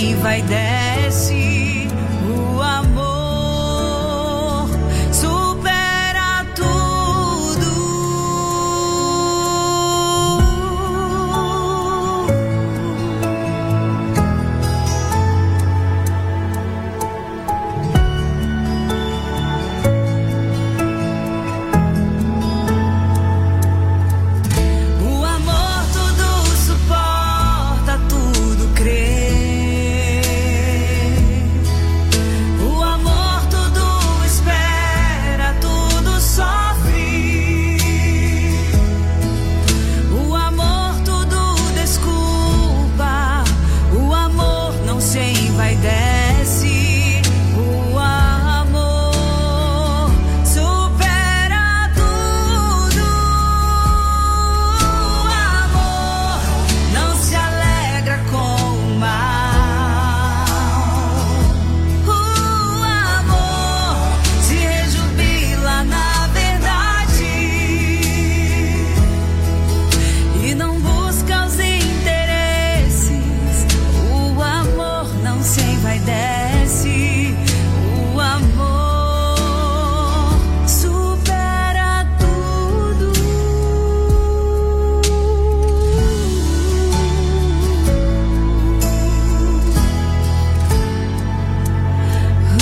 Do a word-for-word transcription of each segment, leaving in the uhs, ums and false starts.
sem vai desce, o amor supera tudo. O amor tudo suporta, tudo crê. O amor tudo espera, tudo sofre. O amor tudo desculpa, o amor não se envaidece. O amor supera tudo. O amor não se alegra com o mal. O amor se rejubila na verdade e não busca os interesses. O amor não se envaidece. O amor supera tudo. O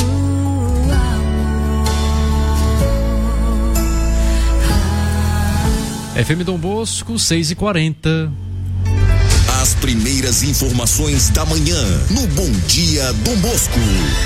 amor. F M Dom Bosco, seis e quarenta. As primeiras informações da manhã no Bom Dia Dom Bosco.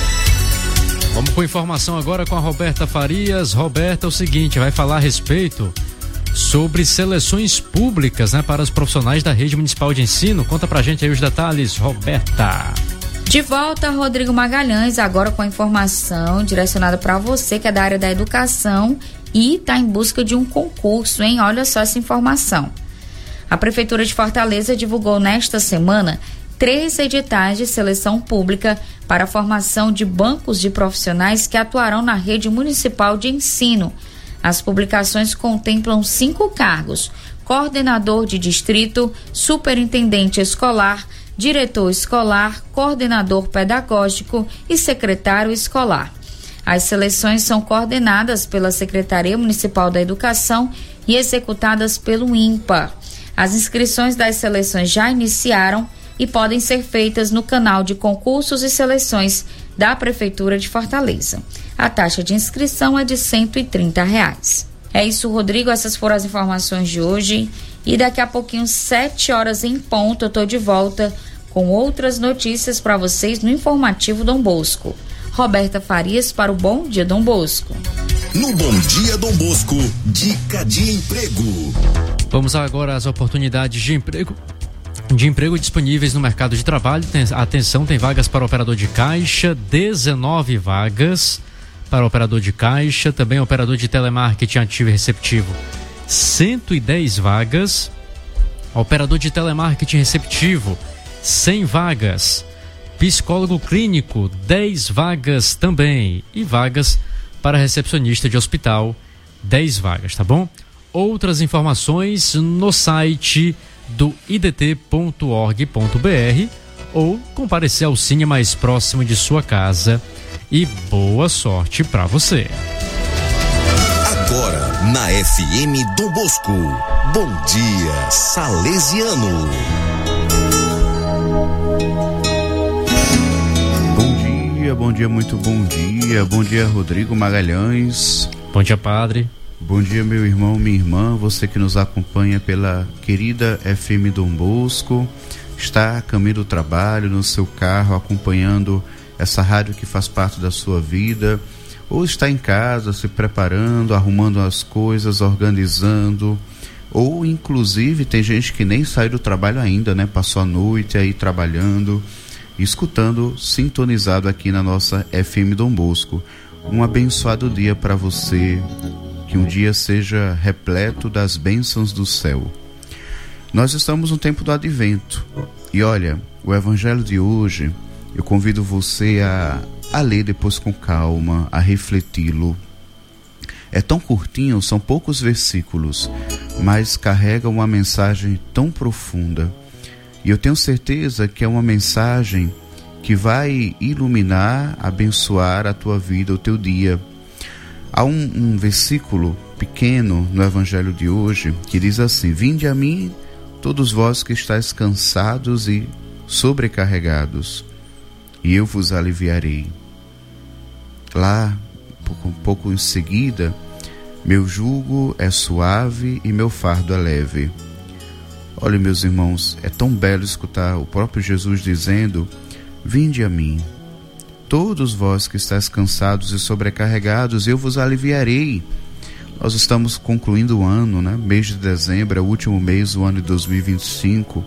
Vamos com informação agora com a Roberta Farias. Roberta, é o seguinte, vai falar a respeito sobre seleções públicas, né, para os profissionais da rede municipal de ensino. Conta pra gente aí os detalhes, Roberta. De volta, Rodrigo Magalhães, agora com a informação direcionada para você que é da área da educação e está em busca de um concurso, hein? Olha só essa informação. A Prefeitura de Fortaleza divulgou nesta semana três editais de seleção pública para a formação de bancos de profissionais que atuarão na rede municipal de ensino. As publicações contemplam cinco cargos: coordenador de distrito, superintendente escolar, diretor escolar, coordenador pedagógico e secretário escolar. As seleções são coordenadas pela Secretaria Municipal da Educação e executadas pelo INPA. As inscrições das seleções já iniciaram e podem ser feitas no canal de concursos e seleções da Prefeitura de Fortaleza. A taxa de inscrição é de cento e trinta reais. É isso, Rodrigo, essas foram as informações de hoje e daqui a pouquinho, sete horas em ponto, eu tô de volta com outras notícias para vocês no Informativo Dom Bosco. Roberta Farias para o Bom Dia Dom Bosco. No Bom Dia Dom Bosco, dica de emprego. Vamos agora às oportunidades de emprego. De emprego disponíveis no mercado de trabalho. Tem, atenção, tem vagas para operador de caixa, dezenove vagas para operador de caixa, também operador de telemarketing ativo e receptivo, cento e dez vagas, operador de telemarketing receptivo, cem vagas, psicólogo clínico, dez vagas também, e vagas para recepcionista de hospital, dez vagas, tá bom? Outras informações no site do i d t ponto org ponto b r ou comparecer ao cine mais próximo de sua casa. E boa sorte para você. Agora na F M Dom Bosco, Bom Dia Salesiano. Bom dia, bom dia, muito bom dia. Bom dia, Rodrigo Magalhães. Bom dia, padre. Bom dia, meu irmão, minha irmã, você que nos acompanha pela querida F M Dom Bosco, está a caminho do trabalho, no seu carro, acompanhando essa rádio que faz parte da sua vida, ou está em casa se preparando, arrumando as coisas, organizando, ou inclusive tem gente que nem saiu do trabalho ainda, né? Passou a noite aí trabalhando, escutando, sintonizado aqui na nossa F M Dom Bosco. Um abençoado dia para você, que um dia seja repleto das bênçãos do céu. Nós estamos no tempo do advento e olha, o evangelho de hoje, eu convido você a, a ler depois com calma, a refleti-lo. É tão curtinho, são poucos versículos, mas carrega uma mensagem tão profunda. E eu tenho certeza que é uma mensagem que vai iluminar, abençoar a tua vida, o teu dia. Há um, um versículo pequeno no Evangelho de hoje que diz assim: vinde a mim todos vós que estáis cansados e sobrecarregados, e eu vos aliviarei. Lá, um pouco em seguida, meu jugo é suave e meu fardo é leve. Olha, meus irmãos, é tão belo escutar o próprio Jesus dizendo: vinde a mim, todos vós que estáis cansados e sobrecarregados, eu vos aliviarei. Nós estamos concluindo o ano, né? Mês de dezembro, é o último mês do ano de dois mil e vinte e cinco,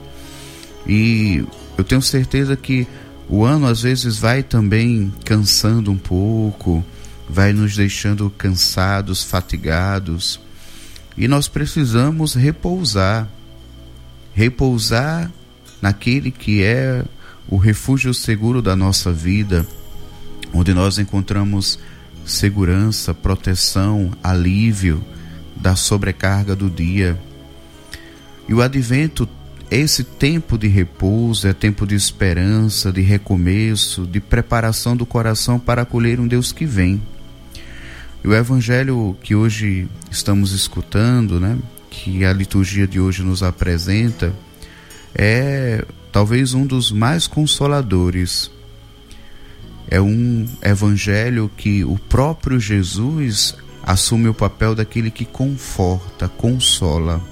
e eu tenho certeza que o ano às vezes vai também cansando um pouco, vai nos deixando cansados, fatigados, e nós precisamos repousar, repousar naquele que é o refúgio seguro da nossa vida, onde nós encontramos segurança, proteção, alívio da sobrecarga do dia. E o advento é esse tempo de repouso, é tempo de esperança, de recomeço, de preparação do coração para acolher um Deus que vem. E o evangelho que hoje estamos escutando, né, que a liturgia de hoje nos apresenta, é talvez um dos mais consoladores. É um evangelho que o próprio Jesus assume o papel daquele que conforta, consola.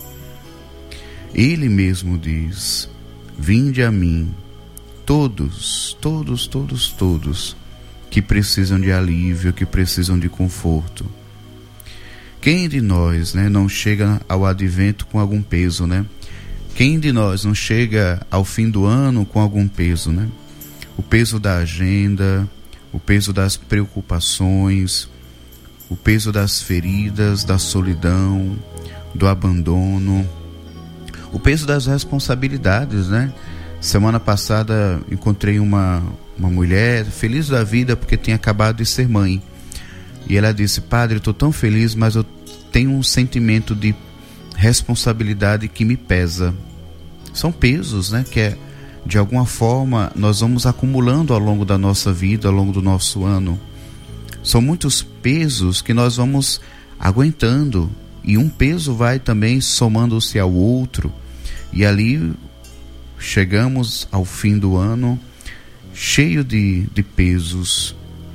Ele mesmo diz: vinde a mim, todos, todos, todos, todos, que precisam de alívio, que precisam de conforto. Quem de nós, né, não chega ao advento com algum peso, né? Quem de nós não chega ao fim do ano com algum peso, né? O peso da agenda, o peso das preocupações, o peso das feridas, da solidão, do abandono, o peso das responsabilidades, né? Semana passada encontrei uma, uma mulher feliz da vida porque tinha acabado de ser mãe. E ela disse: padre, eu estou tão feliz, mas eu tenho um sentimento de responsabilidade que me pesa. São pesos, né? Que é, de alguma forma nós vamos acumulando ao longo da nossa vida, ao longo do nosso ano. São muitos pesos que nós vamos aguentando, e um peso vai também somando-se ao outro, e ali chegamos ao fim do ano cheio de, de pesos.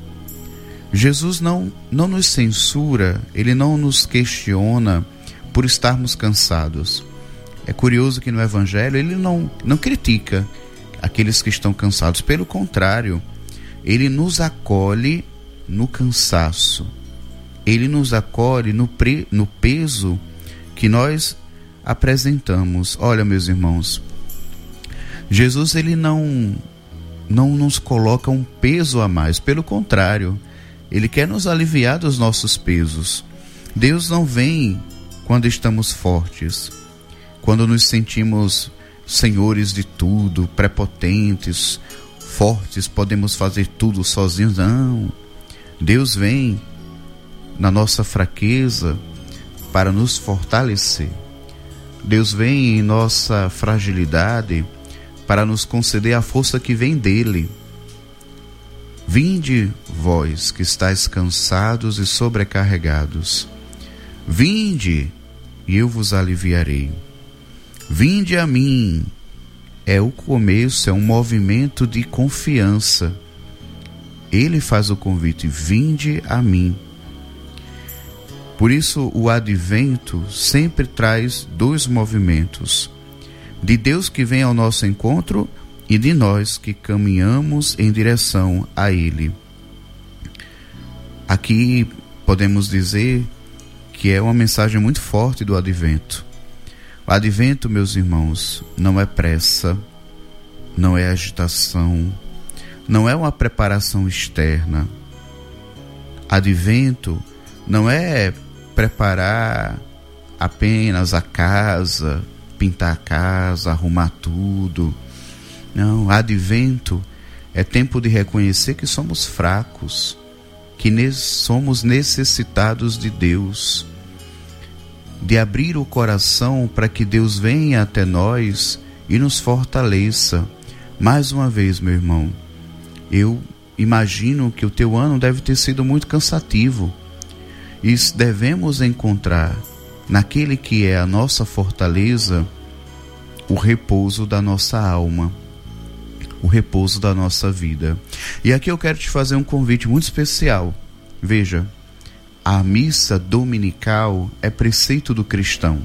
Jesus não, não nos censura, ele não nos questiona por estarmos cansados. É curioso que no Evangelho ele não, não critica aqueles que estão cansados. Pelo contrário, ele nos acolhe no cansaço. Ele nos acolhe no, pre, no peso que nós apresentamos. Olha, meus irmãos, Jesus ele não, não nos coloca um peso a mais. Pelo contrário, ele quer nos aliviar dos nossos pesos. Deus não vem quando estamos fortes, quando nos sentimos senhores de tudo, prepotentes, fortes, podemos fazer tudo sozinhos. Não. Deus vem na nossa fraqueza para nos fortalecer. Deus vem em nossa fragilidade para nos conceder a força que vem dele. Vinde vós que estáis cansados e sobrecarregados, vinde e eu vos aliviarei. Vinde a mim, é o começo, é um movimento de confiança. Ele faz o convite: vinde a mim. Por isso o advento sempre traz dois movimentos: de Deus que vem ao nosso encontro e de nós que caminhamos em direção a Ele. Aqui podemos dizer que é uma mensagem muito forte do advento. O advento, meus irmãos, não é pressa, não é agitação, não é uma preparação externa. Advento não é preparar apenas a casa, pintar a casa, arrumar tudo. Não, advento é tempo de reconhecer que somos fracos, que ne- somos necessitados de Deus, de abrir o coração para que Deus venha até nós e nos fortaleça. Mais uma vez, meu irmão, Eu imagino que o teu ano deve ter sido muito cansativo. E devemos encontrar naquele que é a nossa fortaleza o repouso da nossa alma, o repouso da nossa vida. E aqui eu quero te fazer um convite muito especial. Veja, a missa dominical é preceito do cristão.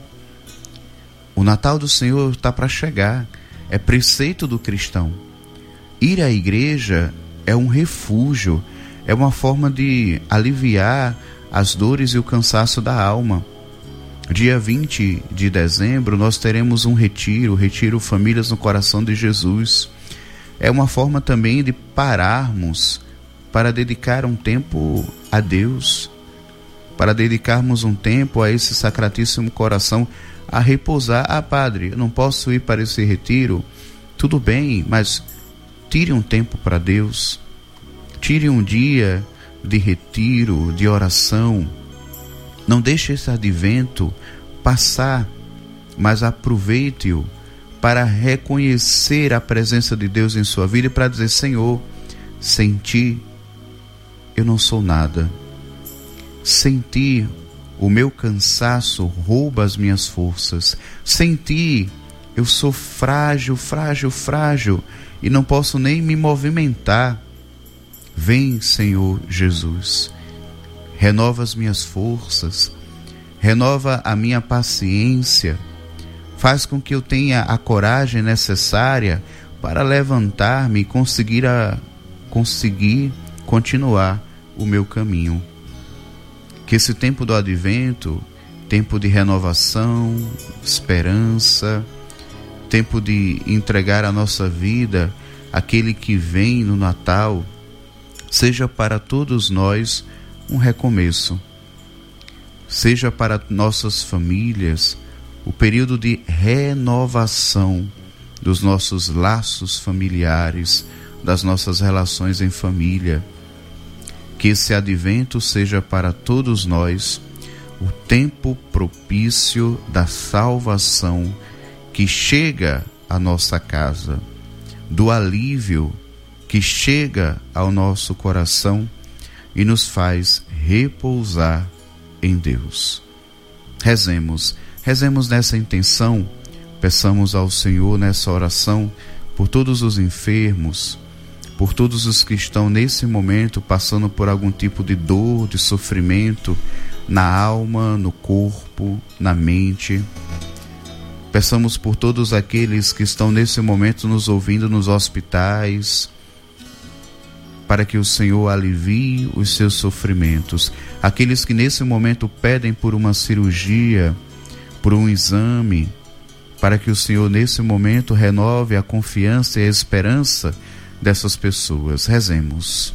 O Natal do Senhor está para chegar, é preceito do cristão. Ir à igreja é um refúgio, é uma forma de aliviar as dores e o cansaço da alma. Dia vinte de dezembro nós teremos um retiro, retiro Famílias no Coração de Jesus. É uma forma também de pararmos para dedicar um tempo a Deus, para dedicarmos um tempo a esse Sacratíssimo Coração, a repousar. Ah, padre, eu não posso ir para esse retiro. Tudo bem, mas tire um tempo para Deus. Tire um dia de retiro, de oração. Não deixe esse advento passar, mas aproveite-o para reconhecer a presença de Deus em sua vida e para dizer: Senhor, sem ti eu não sou nada. Sem ti o meu cansaço rouba as minhas forças. Sem ti eu sou frágil, frágil, frágil e não posso nem me movimentar. Vem, Senhor Jesus, renova as minhas forças, renova a minha paciência, faz com que eu tenha a coragem necessária para levantar-me e conseguir, a, conseguir continuar o meu caminho. Que esse tempo do advento, tempo de renovação, esperança, tempo de entregar a nossa vida àquele que vem no Natal, seja para todos nós um recomeço. Seja para nossas famílias o período de renovação dos nossos laços familiares, das nossas relações em família. Que esse advento seja para todos nós o tempo propício da salvação que chega à nossa casa, do alívio que chega ao nosso coração e nos faz repousar em Deus. Rezemos, rezemos nessa intenção, peçamos ao Senhor nessa oração por todos os enfermos, por todos os que estão nesse momento passando por algum tipo de dor, de sofrimento, na alma, no corpo, na mente. Peçamos por todos aqueles que estão nesse momento nos ouvindo nos hospitais, para que o Senhor alivie os seus sofrimentos. Aqueles que nesse momento pedem por uma cirurgia, por um exame, para que o Senhor nesse momento renove a confiança e a esperança dessas pessoas. Rezemos.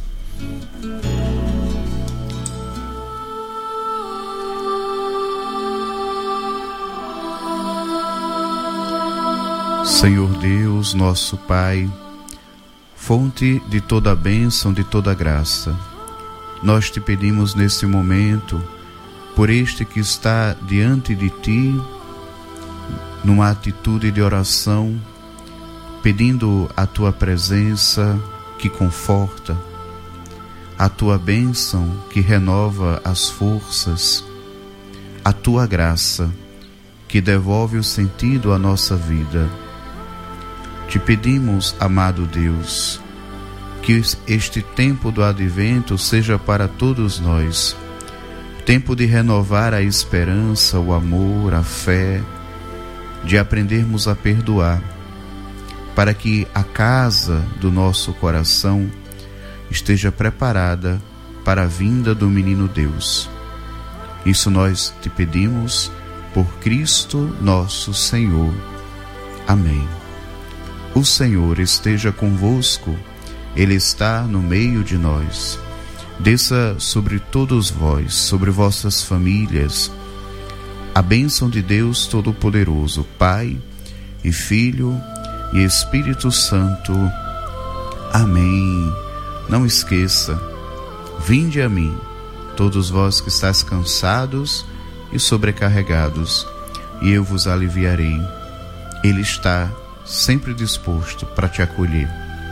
Senhor Deus, nosso Pai, fonte de toda a bênção, de toda a graça, nós te pedimos nesse momento, por este que está diante de ti, numa atitude de oração, pedindo a tua presença que conforta, a tua bênção que renova as forças, a tua graça que devolve o sentido à nossa vida. Te pedimos, amado Deus, que este tempo do advento seja para todos nós tempo de renovar a esperança, o amor, a fé, de aprendermos a perdoar, para que a casa do nosso coração esteja preparada para a vinda do menino Deus. Isso nós te pedimos por Cristo nosso Senhor. Amém. O Senhor esteja convosco, Ele está no meio de nós. Desça sobre todos vós, sobre vossas famílias, a bênção de Deus Todo-Poderoso, Pai e Filho e Espírito Santo. Amém. Não esqueça, vinde a mim, todos vós que estáis cansados e sobrecarregados, e eu vos aliviarei. Ele está sempre disposto para te acolher.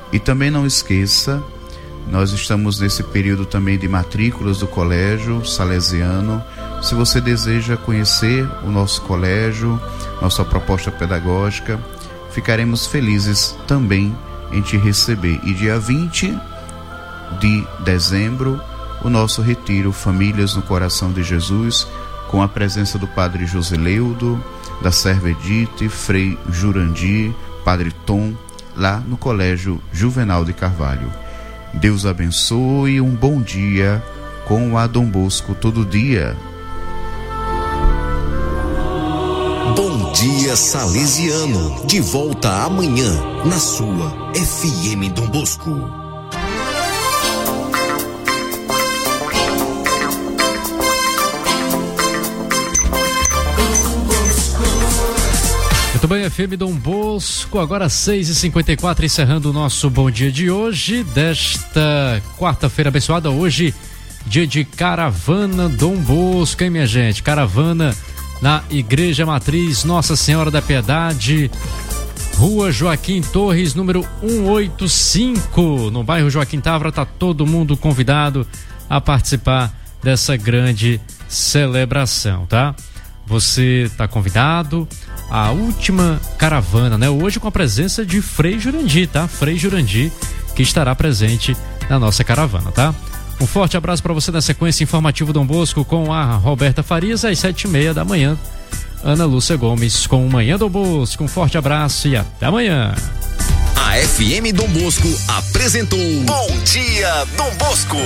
E também não esqueça, nós estamos nesse período também de matrículas do Colégio Salesiano. Se você deseja conhecer o nosso colégio, nossa proposta pedagógica, ficaremos felizes também em te receber. E dia vinte de dezembro, o nosso retiro Famílias no Coração de Jesus, com a presença do Padre Joseleudo, da Serva Edith, Frei Jurandir, Padre Tom, lá no Colégio Juvenal de Carvalho. Deus abençoe, um bom dia com a Dom Bosco todo dia. Bom dia Salesiano, de volta amanhã na sua F M Dom Bosco. Muito bem, F M Dom Bosco, agora seis e cinquenta e quatro, encerrando o nosso Bom Dia de hoje, desta quarta-feira abençoada. Hoje, dia de Caravana Dom Bosco, hein, minha gente? Caravana na Igreja Matriz Nossa Senhora da Piedade, Rua Joaquim Torres, número cento e oitenta e cinco, no bairro Joaquim Távora. Tá todo mundo convidado a participar dessa grande celebração, tá? Você tá convidado. A última caravana, né? Hoje com a presença de Frei Jurandir, tá? Frei Jurandir, que estará presente na nossa caravana, tá? Um forte abraço para você na sequência informativa Dom Bosco com a Roberta Farias às sete e meia da manhã. Ana Lúcia Gomes com o Manhã Dom Bosco. Um forte abraço e até amanhã. A F M Dom Bosco apresentou Bom Dia Dom Bosco.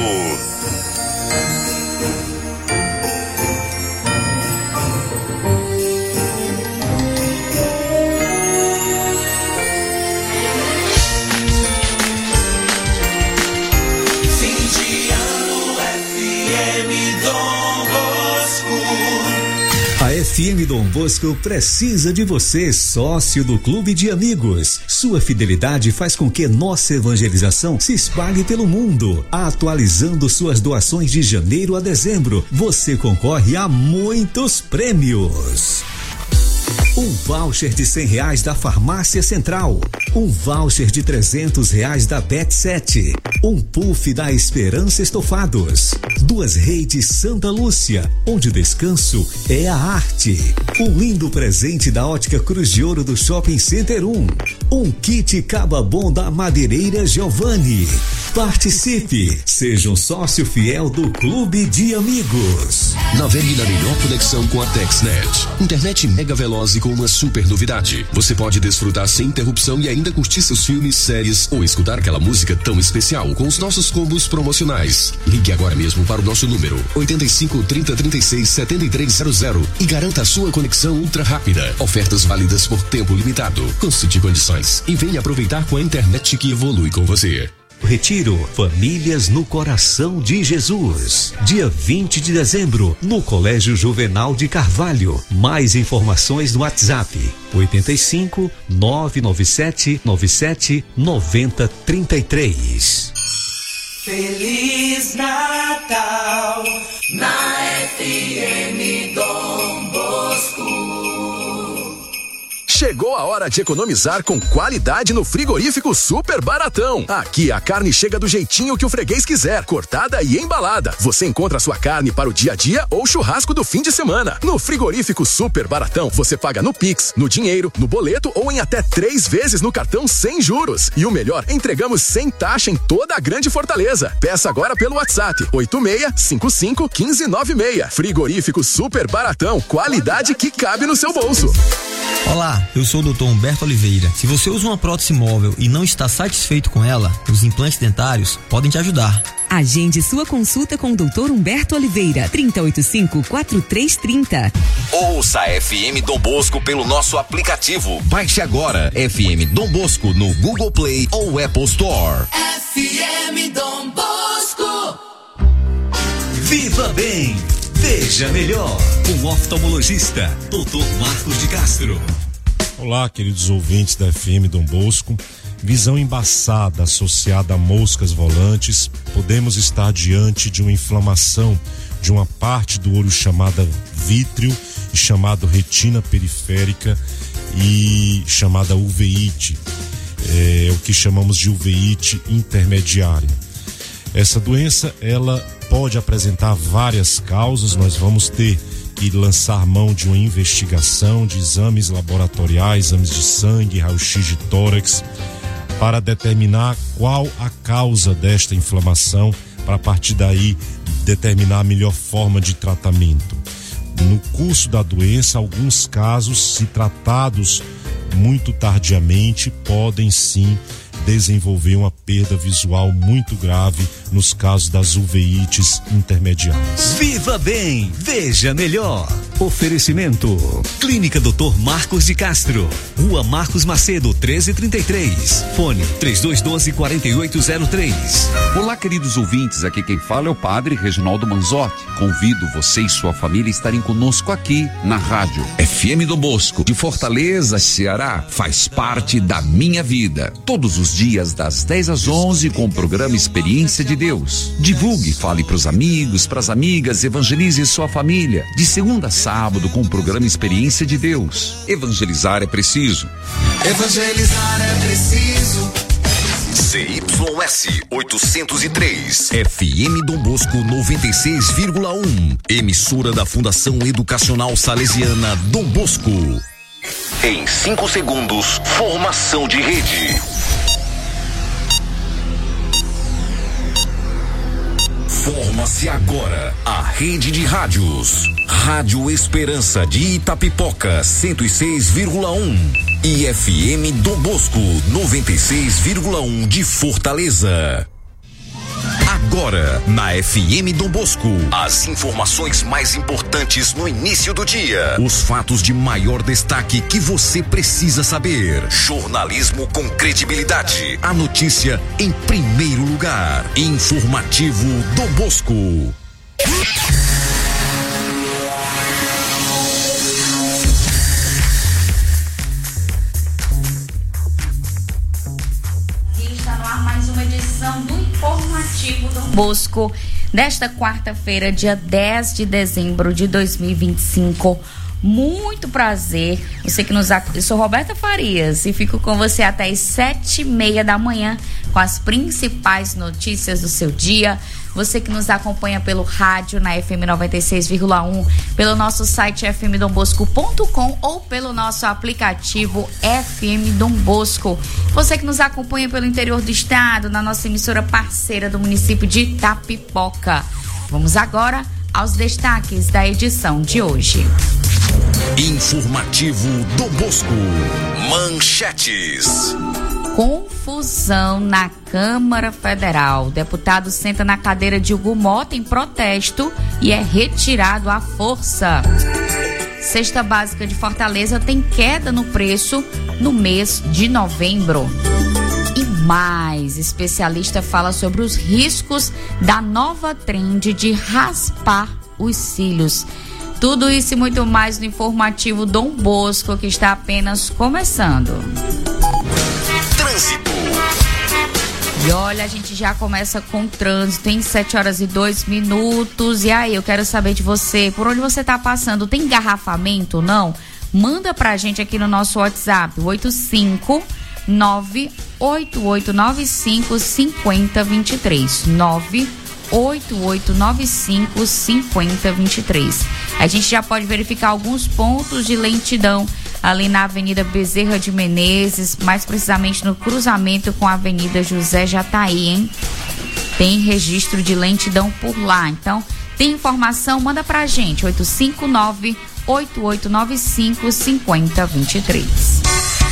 A F M Dom Bosco precisa de você, sócio do Clube de Amigos. Sua fidelidade faz com que nossa evangelização se espalhe pelo mundo. Atualizando suas doações de janeiro a dezembro, você concorre a muitos prêmios. Um voucher de cem reais da Farmácia Central. Um voucher de trezentos reais da Bet sete. Um puff da Esperança Estofados. Duas redes Santa Lúcia, onde o descanso é a arte. Um lindo presente da Ótica Cruz de Ouro do Shopping Center um. Um kit Caba Bom da Madeireira Giovanni. Participe, seja um sócio fiel do Clube de Amigos. Navegue na melhor conexão com a TexNet. Internet mega veloz e com uma super novidade. Você pode desfrutar sem interrupção e ainda curtir seus filmes, séries ou escutar aquela música tão especial com os nossos combos promocionais. Ligue agora mesmo para o nosso número oito cinco, trinta, trinta e seis, setenta e três zero zero e garanta a sua conexão ultra rápida. Ofertas válidas por tempo limitado. Consulte condições e venha aproveitar com a internet que evolui com você. Retiro Famílias no Coração de Jesus, dia vinte de dezembro, no Colégio Juvenal de Carvalho. Mais informações no WhatsApp oito cinco, nove nove sete, nove sete, nove zero três três. Feliz Natal na F M Dom Bosco. Chegou a hora de economizar com qualidade no Frigorífico Super Baratão. Aqui a carne chega do jeitinho que o freguês quiser, cortada e embalada. Você encontra a sua carne para o dia a dia ou churrasco do fim de semana. No Frigorífico Super Baratão, você paga no Pix, no dinheiro, no boleto ou em até três vezes no cartão sem juros. E o melhor, entregamos sem taxa em toda a grande Fortaleza. Peça agora pelo WhatsApp oito seis cinco cinco, um cinco nove seis. Frigorífico Super Baratão, qualidade que cabe no seu bolso. Olá, eu sou o doutor Humberto Oliveira. Se você usa uma prótese móvel e não está satisfeito com ela, os implantes dentários podem te ajudar. Agende sua consulta com o doutor Humberto Oliveira, trinta e oito cinco, quarenta e três trinta. Ouça a F M Dom Bosco pelo nosso aplicativo. Baixe agora F M Dom Bosco no Google Play ou Apple Store. F M Dom Bosco. Viva bem! Veja melhor com o oftalmologista doutor Marcos de Castro. Olá, queridos ouvintes da F M Dom Bosco. Visão embaçada associada a moscas volantes, podemos estar diante de uma inflamação de uma parte do olho chamada vítreo e chamada retina periférica e chamada uveíte. é o que chamamos de uveíte intermediária. Essa doença, ela pode apresentar várias causas. Nós vamos ter que lançar mão de uma investigação, de exames laboratoriais, exames de sangue, raio-x de tórax, para determinar qual a causa desta inflamação, para a partir daí determinar a melhor forma de tratamento. No curso da doença, alguns casos, se tratados muito tardiamente, podem sim desenvolver uma perda visual muito grave nos casos das uveites intermediárias. Viva bem, veja melhor. Oferecimento: Clínica doutor Marcos de Castro, Rua Marcos Macedo, treze trinta e três. Fone três dois um dois, quatro oito zero três. Olá, queridos ouvintes, aqui quem fala é o Padre Reginaldo Manzotti. Convido você e sua família a estarem conosco aqui na rádio F M Dom Bosco, de Fortaleza, Ceará, faz parte da minha vida. Todos os dias das dez às onze com o programa Experiência de Deus. Divulgue, fale pros amigos, pras amigas, evangelize sua família. De segunda a sábado com o programa Experiência de Deus. Evangelizar é preciso. Evangelizar é preciso. C Y S oitocentos e três, F M Dom Bosco noventa e seis vírgula um, emissora da Fundação Educacional Salesiana Dom Bosco. Em cinco segundos, formação de rede. Forma-se agora a rede de rádios. Rádio Esperança de Itapipoca, cento e seis vírgula um. E F M Dom Bosco, noventa e seis vírgula um de Fortaleza. Agora, na F M Dom Bosco, as informações mais importantes no início do dia. Os fatos de maior destaque que você precisa saber. Jornalismo com credibilidade. A notícia em primeiro lugar. Informativo Dom Bosco. Do Informativo Dom Bosco, desta quarta-feira, dia dez de dezembro de dois mil e vinte e cinco. Muito prazer, você que nos acompanha. Eu sou Roberta Farias e fico com você até as sete e meia da manhã com as principais notícias do seu dia. Você que nos acompanha pelo rádio na F M noventa e seis vírgula um, pelo nosso site f m dom bosco ponto com ou pelo nosso aplicativo F M Dom Bosco. Você que nos acompanha pelo interior do estado, na nossa emissora parceira do município de Itapipoca. Vamos agora aos destaques da edição de hoje. Informativo Dom Bosco. Manchetes. Confusão na Câmara Federal. Deputado senta na cadeira de Hugo Mota em protesto e é retirado à força. Cesta básica de Fortaleza tem queda no preço no mês de novembro. E mais, especialista fala sobre os riscos da nova trend de raspar os cílios. Tudo isso e muito mais no Informativo Dom Bosco, que está apenas começando. Trânsito. E olha, a gente já começa com trânsito em sete horas e dois minutos. E aí, eu quero saber de você, por onde você está passando, tem engarrafamento ou não? Manda pra gente aqui no nosso WhatsApp, oito cinco nove oito oito nove cinco cinco zero dois três, nove oito oito nove cinco cinco zero dois três. A gente já pode verificar alguns pontos de lentidão ali na Avenida Bezerra de Menezes, mais precisamente no cruzamento com a Avenida José Jataí, hein? Tem registro de lentidão por lá. Então, tem informação? Manda pra gente, oito cinco nove oito oito nove cinco cinco zero dois três.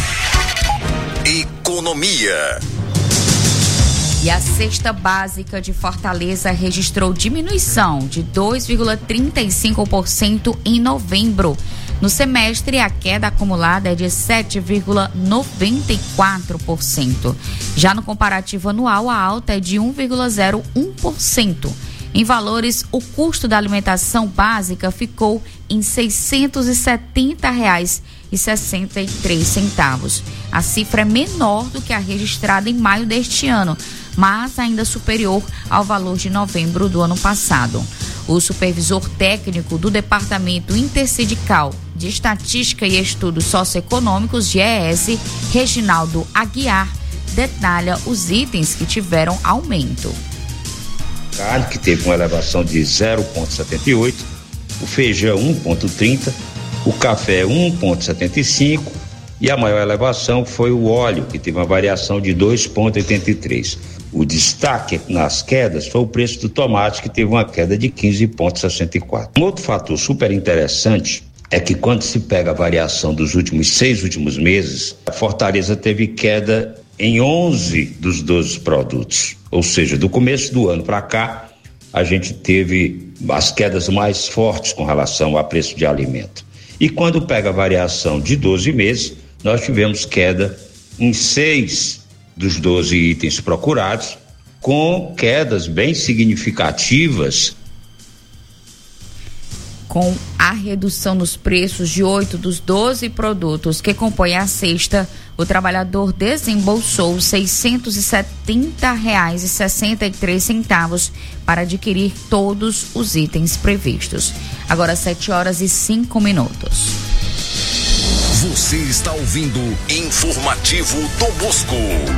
Economia. E a cesta básica de Fortaleza registrou diminuição de dois vírgula trinta e cinco por cento em novembro. No semestre, a queda acumulada é de sete vírgula noventa e quatro por cento. Já no comparativo anual, a alta é de um vírgula zero um por cento. Em valores, o custo da alimentação básica ficou em seiscentos e setenta reais e sessenta e três centavos. A cifra é menor do que a registrada em maio deste ano, mas ainda superior ao valor de novembro do ano passado. O supervisor técnico do Departamento Intersindical de Estatística e Estudos Socioeconômicos, D I E S, Reginaldo Aguiar, detalha os itens que tiveram aumento. Carne, que teve uma elevação de zero vírgula setenta e oito, o feijão um vírgula trinta, o café um vírgula setenta e cinco e a maior elevação foi o óleo, que teve uma variação de dois vírgula oitenta e três. O destaque nas quedas foi o preço do tomate, que teve uma queda de quinze vírgula sessenta e quatro. Um outro fator super interessante é que quando se pega a variação dos últimos seis últimos meses, a Fortaleza teve queda em onze dos doze produtos. Ou seja, do começo do ano para cá, a gente teve as quedas mais fortes com relação a preço de alimento. E quando pega a variação de doze meses, nós tivemos queda em seis dos doze itens procurados, com quedas bem significativas. Com a redução nos preços de oito dos doze produtos que compõem a cesta, o trabalhador desembolsou seiscentos e setenta reais e sessenta e três centavos para adquirir todos os itens previstos. Agora sete horas e cinco minutos. Você está ouvindo Informativo Dom Bosco.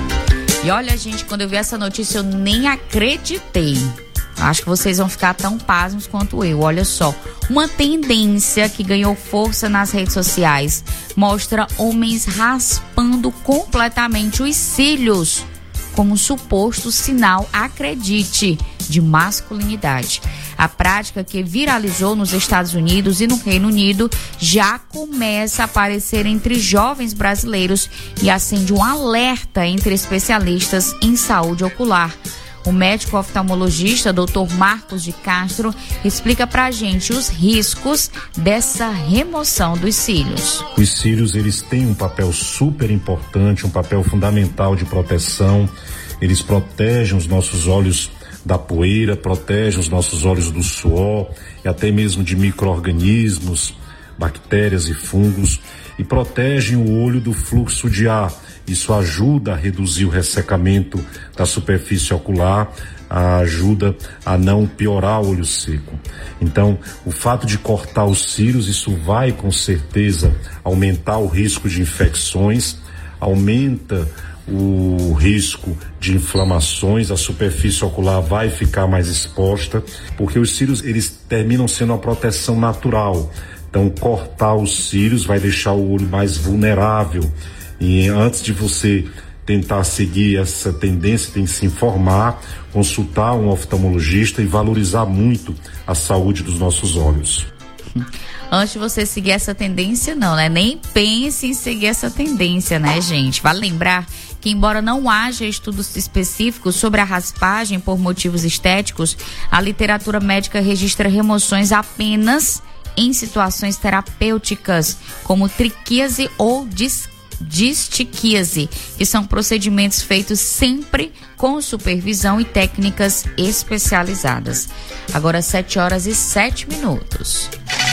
E olha, gente, quando eu vi essa notícia eu nem acreditei. Acho que vocês vão ficar tão pasmos quanto eu. Olha só, uma tendência que ganhou força nas redes sociais mostra homens raspando completamente os cílios como suposto sinal, acredite, de masculinidade. A prática, que viralizou nos Estados Unidos e no Reino Unido, já começa a aparecer entre jovens brasileiros e acende um alerta entre especialistas em saúde ocular. O médico oftalmologista doutor Marcos de Castro explica pra gente os riscos dessa remoção dos cílios. Os cílios, eles têm um papel super importante, um papel fundamental de proteção. Eles protegem os nossos olhos da poeira, protegem os nossos olhos do suor e até mesmo de micro-organismos, bactérias e fungos, e protegem o olho do fluxo de ar. Isso ajuda a reduzir o ressecamento da superfície ocular, ajuda a não piorar o olho seco. Então, o fato de cortar os cílios, isso vai com certeza aumentar o risco de infecções, aumenta o risco de inflamações, a superfície ocular vai ficar mais exposta, porque os cílios, eles terminam sendo uma proteção natural. Então, cortar os cílios vai deixar o olho mais vulnerável. E antes de você tentar seguir essa tendência, tem que se informar, consultar um oftalmologista e valorizar muito a saúde dos nossos olhos. Antes de você seguir essa tendência, não, né? Nem pense em seguir essa tendência, né, gente? Vale lembrar que, embora não haja estudos específicos sobre a raspagem por motivos estéticos, a literatura médica registra remoções apenas em situações terapêuticas, como triquíase ou disquíase. Distiquíase, que são procedimentos feitos sempre com supervisão e técnicas especializadas. Agora sete horas e sete minutos.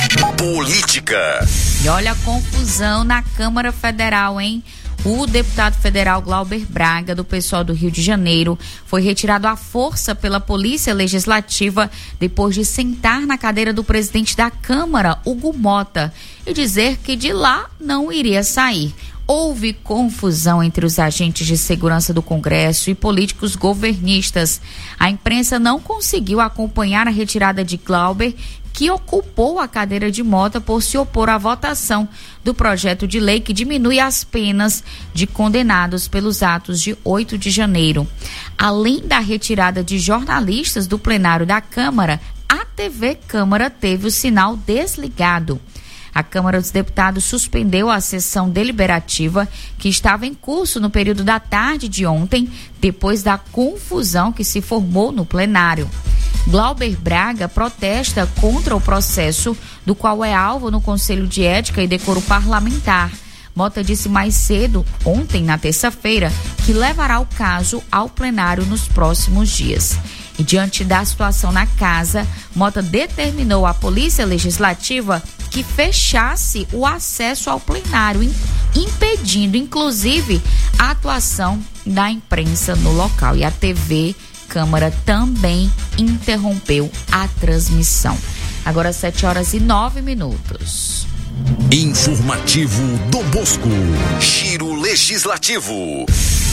Política. E olha a confusão na Câmara Federal, hein? O deputado federal Glauber Braga, do pessoal do Rio de Janeiro, foi retirado à força pela Polícia Legislativa depois de sentar na cadeira do presidente da Câmara, Hugo Mota, e dizer que de lá não iria sair. Houve confusão entre os agentes de segurança do Congresso e políticos governistas. A imprensa não conseguiu acompanhar a retirada de Glauber, que ocupou a cadeira de Mota por se opor à votação do projeto de lei que diminui as penas de condenados pelos atos de oito de janeiro. Além da retirada de jornalistas do plenário da Câmara, a T V Câmara teve o sinal desligado. A Câmara dos Deputados suspendeu a sessão deliberativa que estava em curso no período da tarde de ontem, depois da confusão que se formou no plenário. Glauber Braga protesta contra o processo do qual é alvo no Conselho de Ética e Decoro Parlamentar. Mota disse mais cedo, ontem, na terça-feira, que levará o caso ao plenário nos próximos dias. E diante da situação na casa, Mota determinou à Polícia Legislativa que fechasse o acesso ao plenário, impedindo, inclusive, a atuação da imprensa no local. E a T V Câmara também interrompeu a transmissão. Agora sete horas e nove minutos. Informativo Dom Bosco. Giro Legislativo.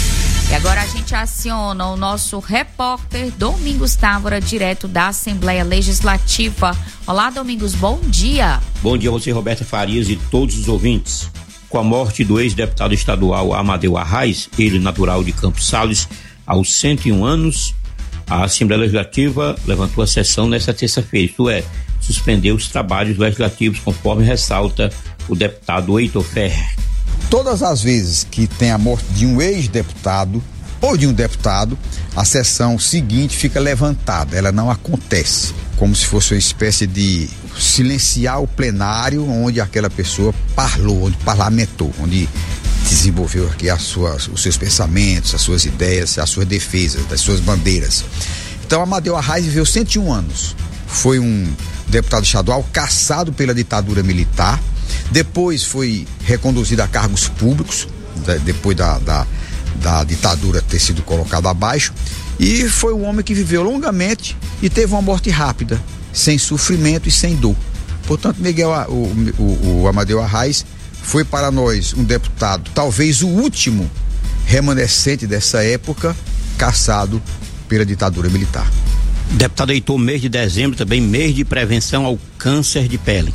E agora a gente aciona o nosso repórter Domingos Távora, direto da Assembleia Legislativa. Olá, Domingos, bom dia. Bom dia a você, Roberta Farias, e todos os ouvintes. Com a morte do ex-deputado estadual Amadeu Arraes, ele natural de Campos Sales, aos cento e um anos, a Assembleia Legislativa levantou a sessão nesta terça-feira, isto é, suspendeu os trabalhos legislativos, conforme ressalta o deputado Heitor Ferrer. Todas as vezes que tem a morte de um ex-deputado ou de um deputado, a sessão seguinte fica levantada, ela não acontece, como se fosse uma espécie de silenciar o plenário onde aquela pessoa parlou, onde parlamentou, onde desenvolveu aqui as suas, os seus pensamentos, as suas ideias, as suas defesas, as suas bandeiras. Então, Amadeu Arraes viveu cento e um anos, foi um deputado estadual cassado pela ditadura militar, depois foi reconduzido a cargos públicos, depois da, da, da ditadura ter sido colocada abaixo, e foi um homem que viveu longamente e teve uma morte rápida, sem sofrimento e sem dor. Portanto, Miguel, o, o, o Amadeu Arraes foi para nós um deputado, talvez o último remanescente dessa época, cassado pela ditadura militar. Deputado Heitor, mês de dezembro também, mês de prevenção ao câncer de pele.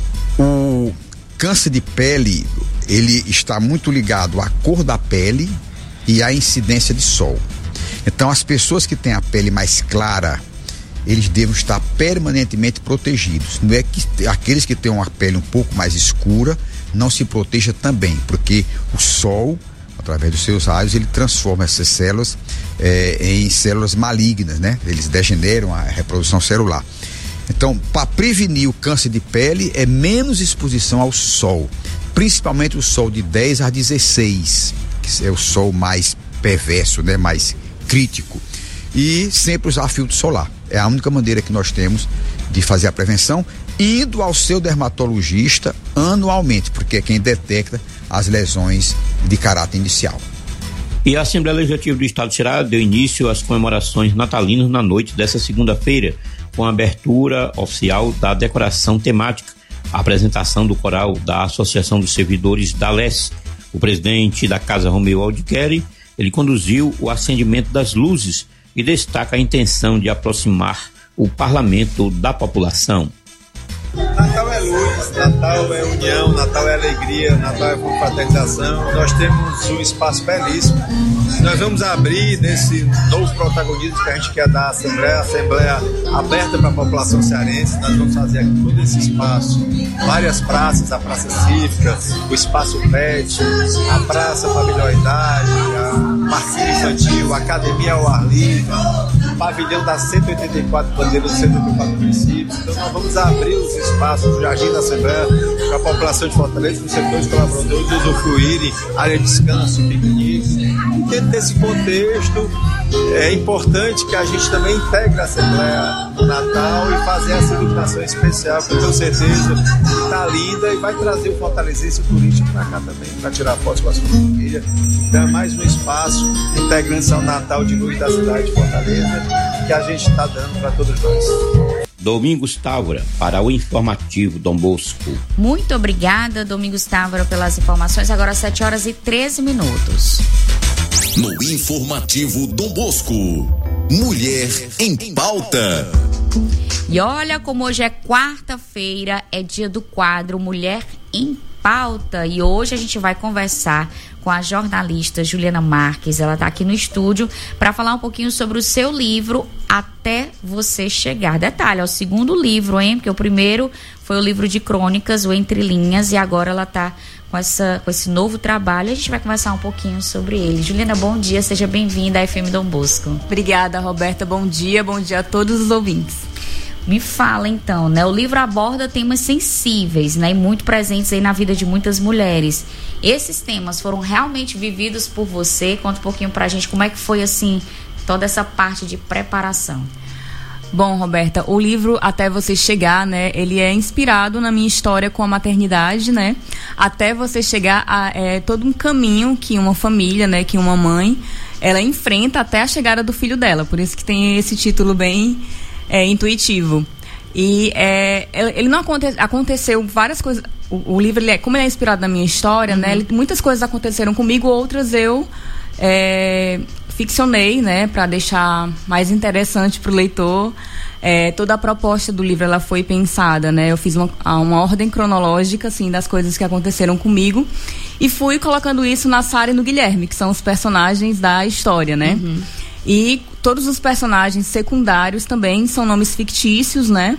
O câncer de pele, ele está muito ligado à cor da pele e à incidência de sol. Então, as pessoas que têm a pele mais clara, eles devem estar permanentemente protegidos. Não é que aqueles que têm uma pele um pouco mais escura não se proteja também, porque o sol, através dos seus raios, ele transforma essas células é, em células malignas, né? Eles degeneram a reprodução celular. Então, para prevenir o câncer de pele, é menos exposição ao sol, principalmente o sol de dez a dezesseis, que é o sol mais perverso, né? Mais crítico. E sempre usar filtro solar. É a única maneira que nós temos de fazer a prevenção, indo ao seu dermatologista anualmente, porque é quem detecta as lesões de caráter inicial. E a Assembleia Legislativa do Estado do Ceará deu início às comemorações natalinas na noite dessa segunda-feira, com a abertura oficial da decoração temática, a apresentação do coral da Associação dos Servidores da L E S. O presidente da Casa, Romeu Aldiqueri, ele conduziu o acendimento das luzes e destaca a intenção de aproximar o parlamento da população. Natal é luz, Natal é união, Natal é alegria, Natal é confraternização. Nós temos um espaço belíssimo. Nós vamos abrir nesse novo protagonismo que a gente quer dar à Assembleia, a Assembleia aberta para a população cearense. Nós vamos fazer aqui todo esse espaço, várias praças, a Praça Cívica, o Espaço Pet, a Praça Familiaridade, a Parceria Infantil, a Academia ao Ar Livre, o pavilhão das cento e oitenta e quatro bandeiras dos cento e oitenta e quatro municípios. Então nós vamos abrir os espaços do Jardim da Assembleia para a população de Fortaleza, os setores colaboradores usufruírem, área de descanso, piquenique. E dentro desse contexto, é importante que a gente também integre a Assembleia no Natal e fazer essa iluminação especial, que eu tenho certeza que está linda e vai trazer o fortalezense turístico para cá também, para tirar fotos com a sua família. Então é mais um espaço integrante ao Natal de luz da cidade de Fortaleza que a gente está dando para todos nós. Domingos Távora, para o informativo Dom Bosco. Muito obrigada, Domingos Távora, pelas informações. Agora sete horas e treze minutos. No informativo Dom Bosco, Mulher em Pauta. E olha como hoje é quarta-feira, é dia do quadro Mulher em Pauta. E hoje a gente vai conversar com a jornalista Juliana Marques. Ela está aqui no estúdio para falar um pouquinho sobre o seu livro Até Você Chegar. Detalhe, é o segundo livro, hein? Porque o primeiro foi o livro de crônicas, o Entre Linhas, e agora ela está com, essa, com esse novo trabalho. A gente vai conversar um pouquinho sobre ele. Juliana, bom dia, seja bem-vinda à F M Dom Bosco. Obrigada, Roberta, bom dia, bom dia a todos os ouvintes. Me fala então, né? O livro aborda temas sensíveis, né? E muito presentes aí na vida de muitas mulheres. Esses temas foram realmente vividos por você? Conta um pouquinho pra gente como é que foi, assim, toda essa parte de preparação. Bom, Roberta, o livro Até Você Chegar, né? Ele é inspirado na minha história com a maternidade, né? Até você chegar a é, todo um caminho que uma família, né? Que uma mãe, ela enfrenta até a chegada do filho dela. Por isso que tem esse título bem... É, intuitivo. E é, ele não aconte, aconteceu várias coisas. O, o livro, ele é, como ele é inspirado na minha história, uhum. né? Ele, muitas coisas aconteceram comigo, outras eu é, ficcionei, né, para deixar mais interessante para o leitor. É, toda a proposta do livro ela foi pensada, né? Eu fiz uma, uma ordem cronológica, assim, das coisas que aconteceram comigo e fui colocando isso na Sara e no Guilherme, que são os personagens da história, né? Uhum. E todos os personagens secundários também são nomes fictícios, né?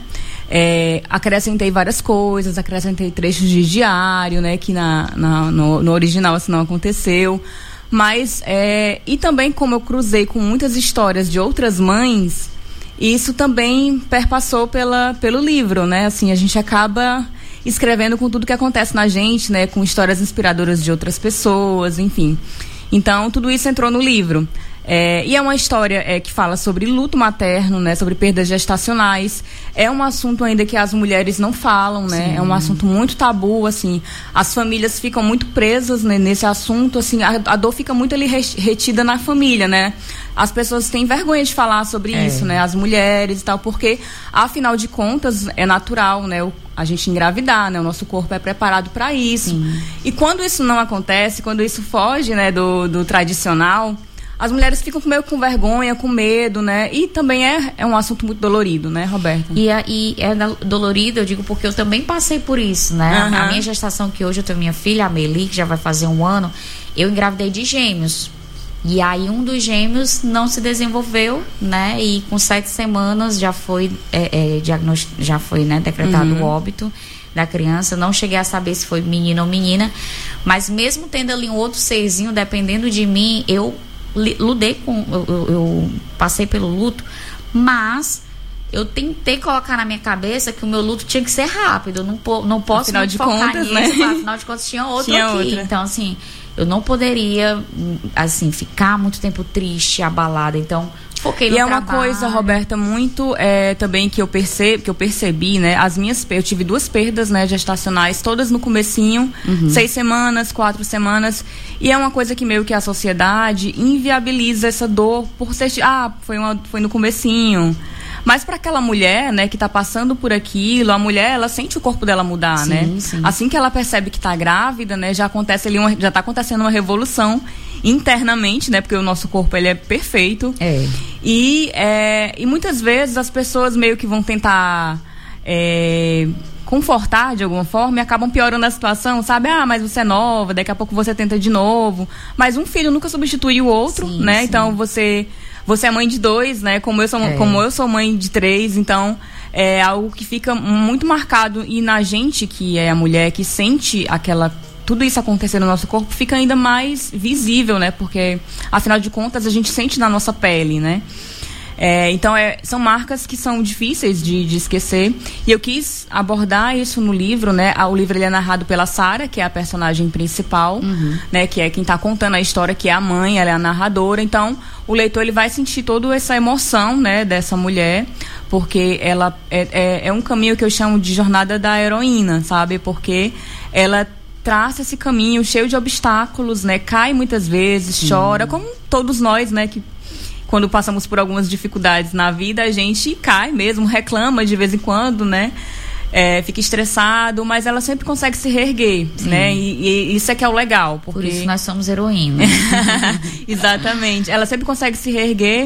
É, acrescentei várias coisas, acrescentei trechos de diário, né? Que na, na, no, no original assim não aconteceu. Mas, é, e também como eu cruzei com muitas histórias de outras mães, isso também perpassou pela, pelo livro, né? Assim, a gente acaba escrevendo com tudo que acontece na gente, né? Com histórias inspiradoras de outras pessoas, enfim. Então, tudo isso entrou no livro. É, e é uma história é, que fala sobre luto materno, né, sobre perdas gestacionais. É um assunto ainda que as mulheres não falam, né? Sim. É um assunto muito tabu, assim. As famílias ficam muito presas, né, nesse assunto, assim. A, a dor fica muito ali retida na família, né? As pessoas têm vergonha de falar sobre é. isso, né? As mulheres e tal, porque, afinal de contas, é natural, né? O, a gente engravidar, né? O nosso corpo é preparado para isso. Sim. E quando isso não acontece, quando isso foge, né, do, do tradicional, as mulheres ficam meio com vergonha, com medo, né? E também é, é um assunto muito dolorido, né, Roberta? E, a, e é dolorido, eu digo, porque eu também passei por isso, né? Uhum. A minha gestação, que hoje eu tenho minha filha, a Meli, que já vai fazer um ano, eu engravidei de gêmeos. E aí um dos gêmeos não se desenvolveu, né? E com sete semanas já foi, é, é, diagnost... já foi né, decretado uhum. o óbito da criança. Não cheguei a saber se foi menino ou menina. Mas mesmo tendo ali um outro serzinho, dependendo de mim, eu ludei com, eu, eu, eu passei pelo luto, mas eu tentei colocar na minha cabeça que o meu luto tinha que ser rápido. Eu não, não posso afinal de focar contas, nisso, né? Afinal de contas tinha outro tinha aqui. Outra. Então, assim, eu não poderia, assim, ficar muito tempo triste, abalada. Então, foquei no E é trabalho. uma coisa, Roberta, muito é, também que eu, percebo, que eu percebi, né? As minhas, eu tive duas perdas, né, gestacionais, todas no comecinho, uhum. seis semanas, quatro semanas. E é uma coisa que meio que a sociedade inviabiliza essa dor por ser... Ah, foi, uma, foi no comecinho. Mas para aquela mulher, né, que tá passando por aquilo, a mulher, ela sente o corpo dela mudar, sim, né? Sim. Assim que ela percebe que tá grávida, né, já acontece ali uma, já tá acontecendo uma revolução internamente, né? Porque o nosso corpo, ele é perfeito. É. E, é, e muitas vezes as pessoas meio que vão tentar é, confortar de alguma forma e acabam piorando a situação, sabe? Ah, mas você é nova, daqui a pouco você tenta de novo. Mas um filho nunca substitui o outro, sim, né? Sim. Então você... Você é mãe de dois, né? Como eu sou, é. como eu sou mãe de três, então é algo que fica muito marcado. E na gente, que é a mulher, que sente aquela... Tudo isso acontecer no nosso corpo, fica ainda mais visível, né? Porque, afinal de contas, a gente sente na nossa pele, né? É, então, é, são marcas que são difíceis de, de esquecer. E eu quis abordar isso no livro, né? O livro ele é narrado pela Sara, que é a personagem principal, uhum. né? Que é quem está contando a história, que é a mãe, ela é a narradora. Então, o leitor ele vai sentir toda essa emoção, né? Dessa mulher, porque ela é, é, é um caminho que eu chamo de jornada da heroína, sabe? Porque ela traça esse caminho cheio de obstáculos, né? Cai muitas vezes, chora, como todos nós, né? Que quando passamos por algumas dificuldades na vida, a gente cai mesmo, reclama de vez em quando, né? É, fica estressado, mas ela sempre consegue se reerguer, sim, né? E, e isso é que é o legal. Porque... Por isso nós somos heroínas. Exatamente. Ela sempre consegue se reerguer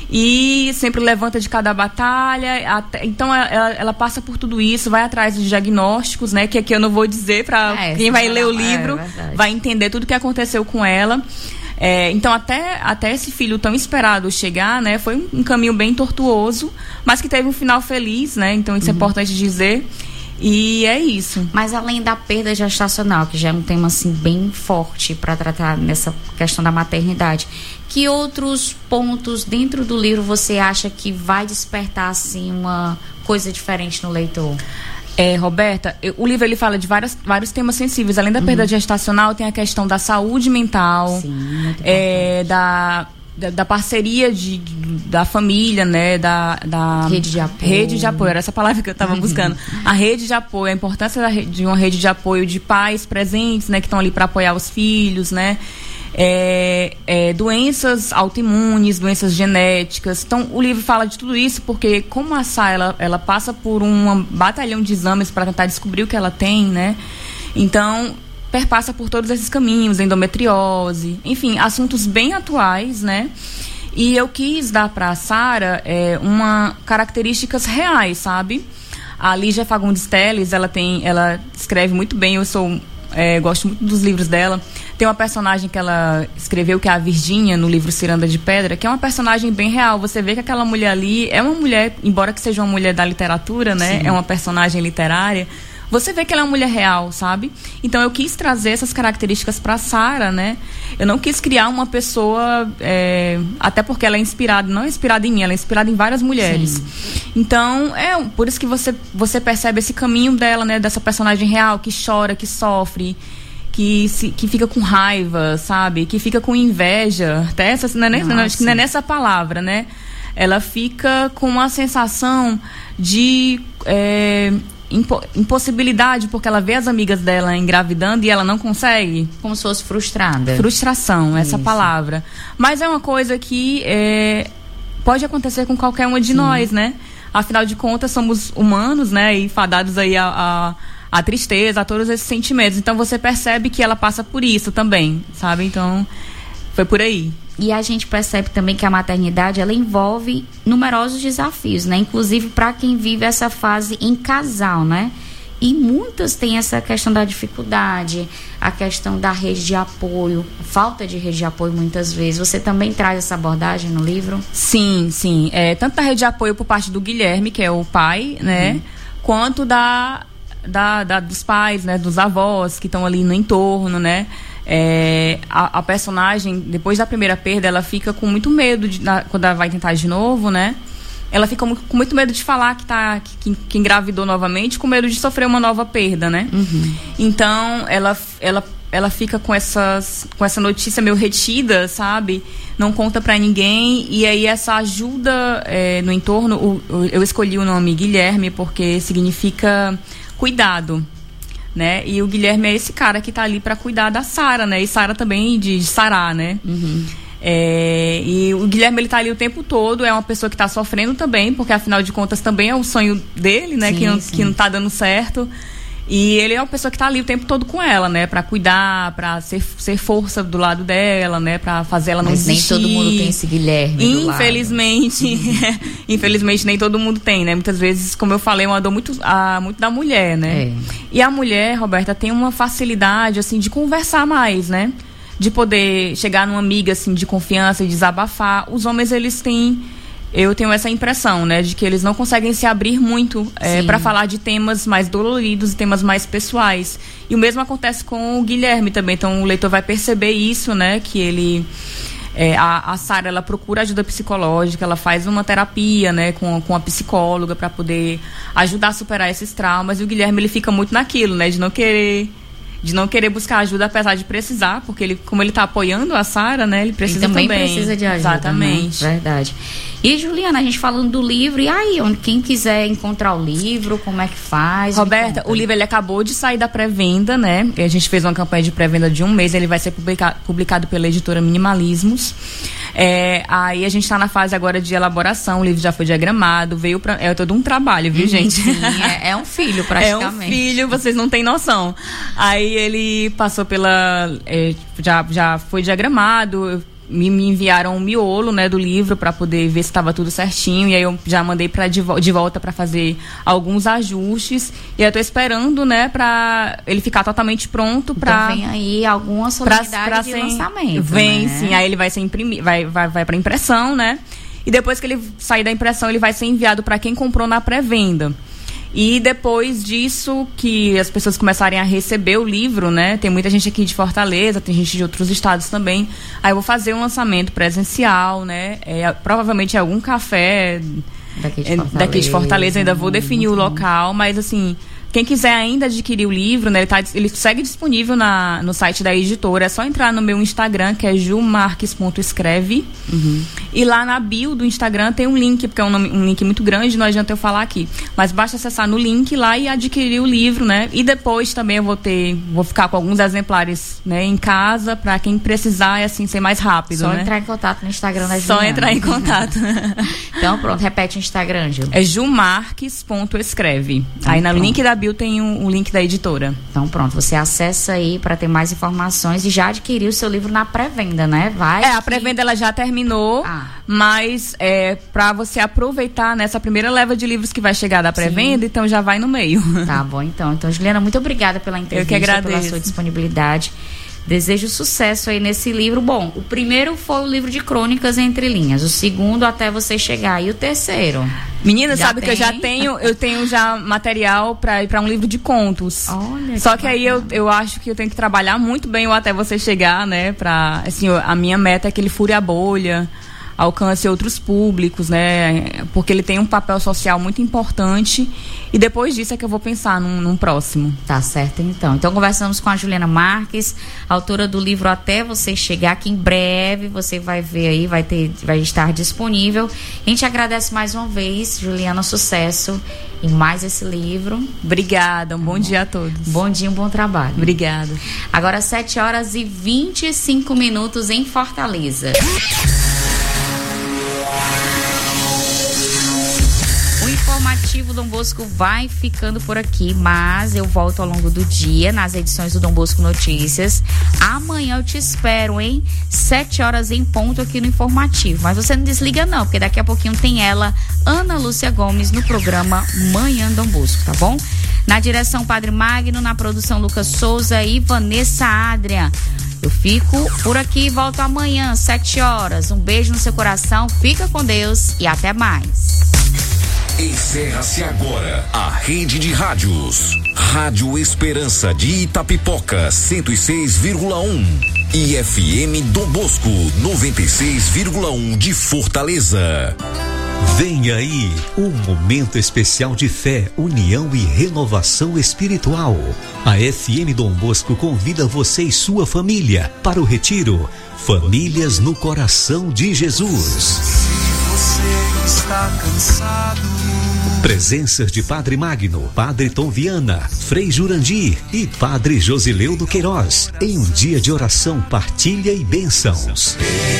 e sempre levanta de cada batalha. Até... Então ela, ela passa por tudo isso, vai atrás de diagnósticos, né? Que aqui eu não vou dizer para é, quem vai ler o livro, é, vai entender tudo o que aconteceu com ela. É, então até, até esse filho tão esperado chegar, né, foi um, um caminho bem tortuoso, mas que teve um final feliz, né? Então isso uhum. é importante dizer. E é isso. Mas além da perda gestacional, que já é um tema assim bem forte para tratar nessa questão da maternidade, que outros pontos dentro do livro você acha que vai despertar assim uma coisa diferente no leitor? É, Roberta, eu, o livro ele fala de várias, vários temas sensíveis. Além da uhum. perda gestacional, tem a questão da saúde mental, sim, é, da, da, da parceria de, de, da família, né? Da, da rede de apoio. Rede de apoio, era essa palavra que eu estava buscando. A rede de apoio, a importância da, de uma rede de apoio de pais presentes, né? Que estão ali para apoiar os filhos, né? É, é, doenças autoimunes, doenças genéticas. Então o livro fala de tudo isso porque como a Sá, ela, ela passa por um batalhão de exames para tentar descobrir o que ela tem, né? Então perpassa por todos esses caminhos, endometriose, enfim, assuntos bem atuais, né? E eu quis dar para a Sara é, uma características reais, sabe? A Lígia Fagundes Telles, ela tem, ela escreve muito bem, eu sou, é, gosto muito dos livros dela. Tem uma personagem que ela escreveu, que é a Virgínia, no livro Ciranda de Pedra, que é uma personagem bem real. Você vê que aquela mulher ali é uma mulher, embora que seja uma mulher da literatura, né? Sim. É uma personagem literária. Você vê que ela é uma mulher real, sabe? Então eu quis trazer essas características para Sara, né? Eu não quis criar uma pessoa, é, até porque ela é inspirada, não é inspirada em mim, ela é inspirada em várias mulheres. Sim. Então, é por isso que você, você percebe esse caminho dela, né? Dessa personagem real que chora, que sofre, que, se, que fica com raiva, sabe? Que fica com inveja. Até essa, não é, nem, não, acho que não é nessa palavra, né? Ela fica com uma sensação de... É, Impo- impossibilidade, porque ela vê as amigas dela engravidando e ela não consegue. Como se fosse frustrada. Frustração, essa Isso. palavra. Mas é uma coisa que é, pode acontecer com qualquer uma de Sim. nós, né? Afinal de contas, somos humanos, né? E fadados aí a, a, a tristeza, a todos esses sentimentos. Então você percebe que ela passa por isso também, sabe? Então, foi por aí. E a gente percebe também que a maternidade, ela envolve numerosos desafios, né? Inclusive para quem vive essa fase em casal, né? E muitas têm essa questão da dificuldade, a questão da rede de apoio, falta de rede de apoio muitas vezes. Você também traz essa abordagem no livro? Sim, sim. É, tanto da rede de apoio por parte do Guilherme, que é o pai, né? Uhum. Quanto da, da, da, dos pais, né? Dos avós que estão ali no entorno, né? É, a, a personagem, depois da primeira perda, ela fica com muito medo de, na, quando ela vai tentar de novo, né? Ela fica muito, com muito medo de falar que, tá, que, que engravidou novamente, com medo de sofrer uma nova perda, né? Uhum. Então, ela, ela, ela fica com, essas, com essa notícia meio retida, sabe? Não conta pra ninguém. E aí, essa ajuda é, no entorno, o, o, eu escolhi o nome Guilherme porque significa cuidado. Né? E o Guilherme é esse cara que tá ali para cuidar da Sara, né? E Sara também de, de sarar, né? Uhum. É, e o Guilherme, ele tá ali o tempo todo, é uma pessoa que tá sofrendo também, porque afinal de contas também é o sonho dele, né? Sim, que, não, que não tá dando certo. E ele é uma pessoa que tá ali o tempo todo com ela, né? Pra cuidar, pra ser, ser força do lado dela, né? Pra fazer ela não Mas desistir. nem todo mundo tem esse Guilherme Infelizmente. Uhum. Infelizmente, nem todo mundo tem, né? Muitas vezes, como eu falei, é uma dor muito, a, muito da mulher, né? É. E a mulher, Roberta, tem uma facilidade, assim, de conversar mais, né? De poder chegar numa amiga, assim, de confiança e desabafar. Os homens, eles têm... Eu tenho essa impressão, né, de que eles não conseguem se abrir muito é, para falar de temas mais doloridos, temas mais pessoais. E o mesmo acontece com o Guilherme também. Então o leitor vai perceber isso, né, que ele, é, a, a Sara, ela procura ajuda psicológica, ela faz uma terapia, né, com, com a psicóloga para poder ajudar a superar esses traumas. E o Guilherme, ele fica muito naquilo, né, de não querer de não querer buscar ajuda, apesar de precisar, porque ele, como ele está apoiando a Sara, né, ele precisa ele também. também precisa de ajuda. Exatamente. Né? Verdade. E, Juliana, a gente falando do livro, e aí, onde, quem quiser encontrar o livro, como é que faz? Roberta, o livro, ele acabou de sair da pré-venda, né? A gente fez uma campanha de pré-venda de um mês, ele vai ser publica- publicado pela editora Minimalismos. É, aí a gente está na fase agora de elaboração, o livro já foi diagramado, veio pra, é todo um trabalho, viu, gente? Sim, é, é um filho, praticamente. É um filho, vocês não têm noção. Aí ele passou pela... É, já, já foi diagramado, eu Me, me enviaram um miolo, né, do livro para poder ver se estava tudo certinho, e aí eu já mandei para de, vo- de volta para fazer alguns ajustes, e eu tô esperando, né, para ele ficar totalmente pronto para então vem aí alguma solenidade de ser, lançamento, vem, né? sim, aí ele vai ser imprimido, vai vai vai para impressão, né? E depois que ele sair da impressão, ele vai ser enviado para quem comprou na pré-venda. E depois disso, que as pessoas começarem a receber o livro, né? Tem muita gente aqui de Fortaleza, tem gente de outros estados também. Aí eu vou fazer um lançamento presencial, né? É, provavelmente em algum café daqui de Fortaleza, daqui de Fortaleza ainda vou definir o local, mas assim... Quem quiser ainda adquirir o livro, né, ele, tá, ele segue disponível na, no site da editora. É só entrar no meu Instagram, que é jumarques ponto escreve. Uhum. E lá na bio do Instagram tem um link, porque é um, nome, um link muito grande, não adianta eu falar aqui. Mas basta acessar no link lá e adquirir o livro, né? E depois também eu vou ter, vou ficar com alguns exemplares, né, em casa, para quem precisar, e assim, ser mais rápido, Só né? entrar em contato no Instagram da Juliana. Só entrar em contato. Então pronto, repete o Instagram, Ju. É jumarques ponto escreve. Aí no link da bio tem um, um link da editora. Então pronto, você acessa aí para ter mais informações e já adquiriu o seu livro na pré-venda, né? Vai. É, a que... pré-venda ela já terminou, ah. mas é, para você aproveitar nessa primeira leva de livros que vai chegar da pré-venda, então já vai no meio. Tá bom, então. Então, Juliana, muito obrigada pela entrevista, Eu que agradeço. pela sua disponibilidade. Desejo sucesso aí nesse livro. Bom, o primeiro foi o livro de crônicas entre linhas. O segundo, Até Você Chegar. E o terceiro? Menina, já sabe tem? que eu já tenho, eu tenho já material para ir para um livro de contos. Olha, Só que que aí eu, eu acho que eu tenho que trabalhar muito bem o Até Você Chegar, né? Pra, assim, a minha meta é que ele fure a bolha, alcance outros públicos, né? Porque ele tem um papel social muito importante. E depois disso é que eu vou pensar num, num próximo. Tá certo, então. Então conversamos com a Juliana Marques, autora do livro Até Você Chegar, que em breve você vai ver aí, vai ter, vai estar disponível. A gente agradece mais uma vez, Juliana, sucesso em mais esse livro. Obrigada, um bom dia a todos. Bom dia, um bom trabalho. Obrigada. Agora sete horas e vinte e cinco minutos em Fortaleza. O informativo Dom Bosco vai ficando por aqui, mas eu volto ao longo do dia nas edições do Dom Bosco Notícias. Amanhã eu te espero, hein? Sete horas em ponto aqui no informativo. Mas você não desliga não, porque daqui a pouquinho tem ela, Ana Lúcia Gomes, no programa Manhã Dom Bosco, tá bom? Na direção Padre Magno, na produção Lucas Souza e Vanessa Adria. Eu fico por aqui e volto amanhã, sete horas. Um beijo no seu coração, fica com Deus e até mais. Encerra-se agora a rede de rádios. Rádio Esperança de Itapipoca, cento e seis vírgula um. E F M Dom Bosco, noventa e seis vírgula um de Fortaleza. Vem aí um momento especial de fé, união e renovação espiritual. A F M Dom Bosco convida você e sua família para o retiro Famílias no Coração de Jesus. Se você está cansado, presenças de Padre Magno, Padre Tom Viana, Frei Jurandir e Padre Josileudo Queiroz, em um dia de oração, partilha e bênçãos.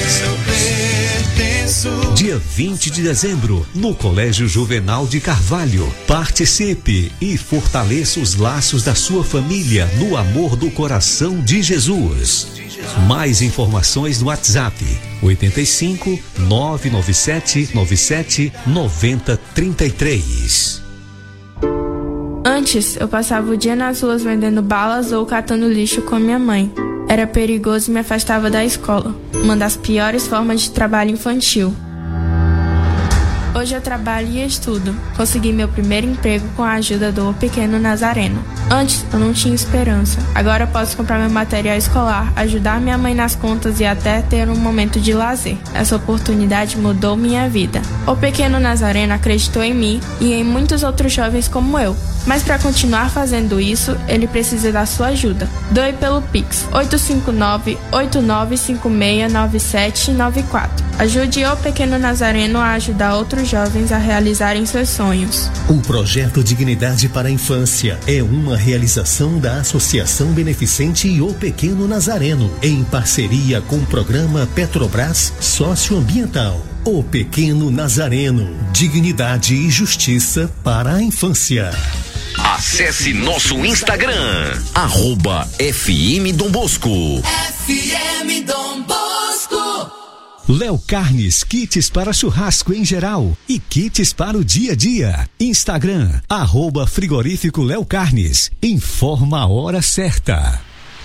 Dia vinte de dezembro, no Colégio Juvenal de Carvalho. Participe e fortaleça os laços da sua família no amor do coração de Jesus. Mais informações no WhatsApp oitenta e cinco, nove nove sete nove sete nove zero três três. Antes, eu passava o dia nas ruas vendendo balas ou catando lixo com minha mãe. Era perigoso e me afastava da escola, uma das piores formas de trabalho infantil. Hoje eu trabalho e estudo. Consegui meu primeiro emprego com a ajuda do Pequeno Nazareno. Antes eu não tinha esperança. Agora eu posso comprar meu material escolar, ajudar minha mãe nas contas e até ter um momento de lazer. Essa oportunidade mudou minha vida. O Pequeno Nazareno acreditou em mim e em muitos outros jovens como eu. Mas para continuar fazendo isso, ele precisa da sua ajuda. Doe pelo Pix oito cinco nove, oito nove cinco seis, nove sete nove quatro. Ajude o Pequeno Nazareno a ajudar outros jovens a realizarem seus sonhos. O projeto Dignidade para a Infância é uma realização da Associação Beneficente O Pequeno Nazareno, em parceria com o programa Petrobras Socioambiental. O Pequeno Nazareno, dignidade e justiça para a infância. Acesse nosso Instagram, arroba F M Dom Bosco. F M Dom Bosco. Léo Carnes, kits para churrasco em geral e kits para o dia a dia. Instagram, arroba frigorífico Léo Carnes. Informa a hora certa.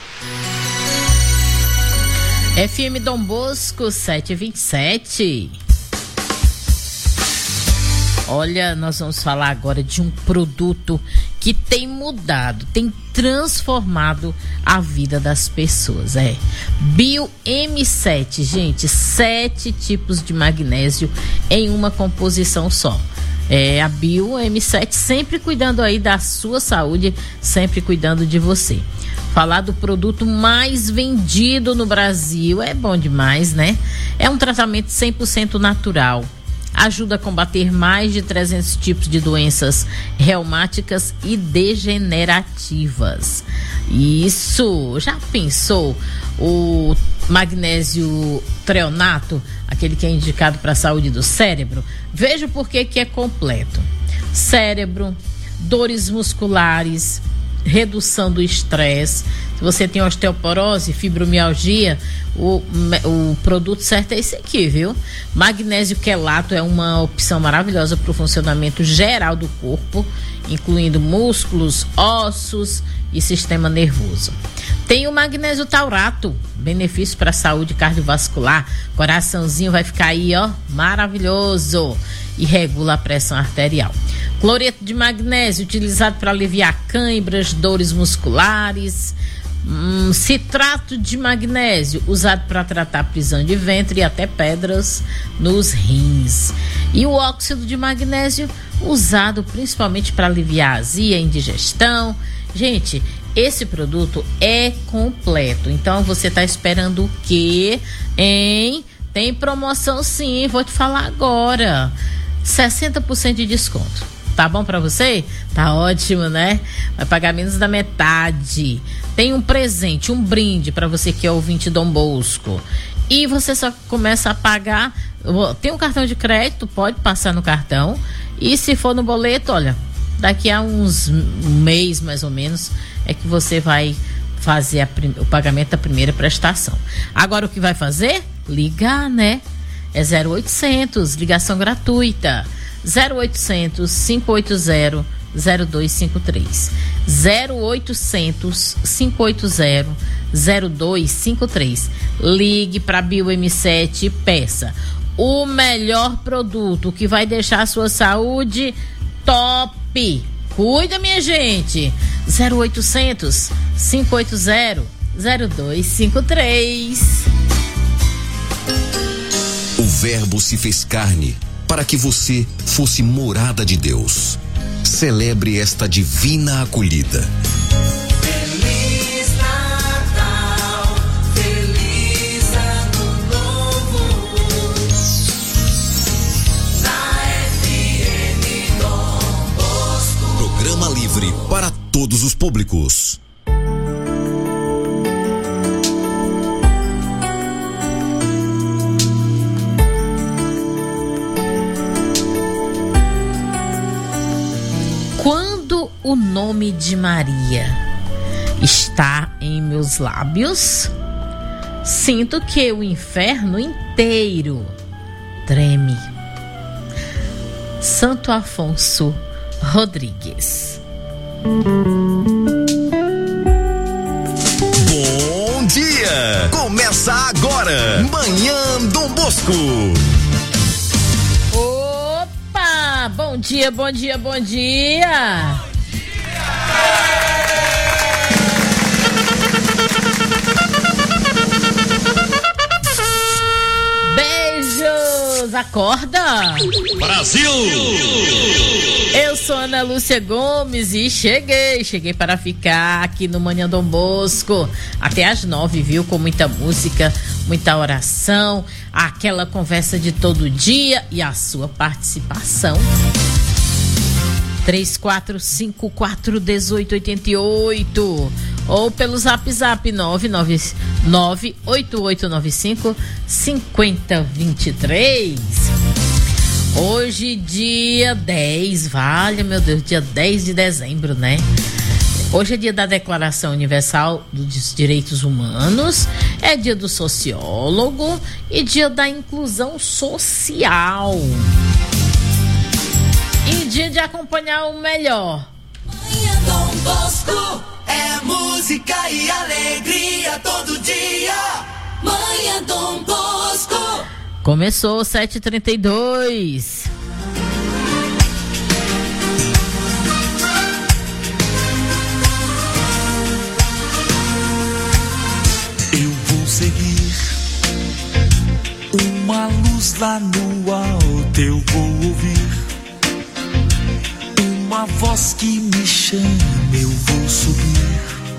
F M Dom Bosco sete e vinte e sete. Olha, nós vamos falar agora de um produto que tem mudado, tem transformado a vida das pessoas. É Bio M sete, gente, sete tipos de magnésio em uma composição só. É a Bio M sete sempre cuidando aí da sua saúde, sempre cuidando de você. Falar do produto mais vendido no Brasil é bom demais, né? É um tratamento cem por cento natural. Ajuda a combater mais de trezentos tipos de doenças reumáticas e degenerativas. Isso, já pensou? O magnésio treonato, aquele que é indicado para a saúde do cérebro? Veja por que que é completo. Cérebro, dores musculares, redução do estresse. Se você tem osteoporose, fibromialgia, o, o produto certo é esse aqui, viu? Magnésio quelato é uma opção maravilhosa para o funcionamento geral do corpo, incluindo músculos, ossos e sistema nervoso. Tem o magnésio taurato, benefício para a saúde cardiovascular. Coraçãozinho vai ficar aí, ó, maravilhoso, e regula a pressão arterial. Cloreto de magnésio, utilizado para aliviar câimbras, dores musculares. Hum, citrato de magnésio, usado para tratar prisão de ventre e até pedras nos rins. E o óxido de magnésio, usado principalmente para aliviar azia, indigestão. Gente, esse produto é completo. Então você está esperando o quê? Hein? Tem promoção sim, vou te falar agora. sessenta por cento de desconto. Tá bom pra você? Tá ótimo, né? Vai pagar menos da metade. Tem um presente, um brinde pra você que é ouvinte Dom Bosco. E você só começa a pagar. Tem um cartão de crédito, pode passar no cartão. E se for no boleto, olha, daqui a uns um mês mais ou menos é que você vai fazer a, o pagamento da primeira prestação. Agora o que vai fazer? Ligar, né? É zero oitocentos, ligação gratuita. zero oitocentos, cinco oito zero, zero dois cinco três. zero oitocentos, cinco oito zero, zero dois cinco três. Ligue para Bio M sete e peça o melhor produto que vai deixar a sua saúde top. Cuida, minha gente. zero oitocentos, cinco oito zero, zero dois cinco três. O Verbo se fez carne para que você fosse morada de Deus. Celebre esta divina acolhida. Feliz Natal, feliz Ano Novo, na F M Dom Bosco. Programa livre para todos os públicos. O nome de Maria está em meus lábios, sinto que o inferno inteiro treme. Santo Afonso Rodrigues. Bom dia! Começa agora, Manhã Dom Bosco. Opa! Bom dia, bom dia, bom dia! Beijos, acorda! Brasil! Eu sou Ana Lúcia Gomes e cheguei, cheguei para ficar aqui no Manhã Dom Bosco até às nove, viu? Com muita música, muita oração, aquela conversa de todo dia e a sua participação. três quatro cinco quatro, um oito oito oito ou pelo zap zap nove nove nove, oito oito nove cinco, cinco zero dois três. Hoje dia dez, vale meu Deus, dia dez de dezembro, né? Hoje é dia da Declaração Universal dos Direitos Humanos, é dia do sociólogo e dia da inclusão social. E dia de acompanhar o melhor. Manhã Dom Bosco é música e alegria todo dia. Manhã Dom Bosco. Começou sete e trinta e dois. Eu vou seguir uma luz lá no alto, eu vou ouvir uma voz que me chama, eu vou subir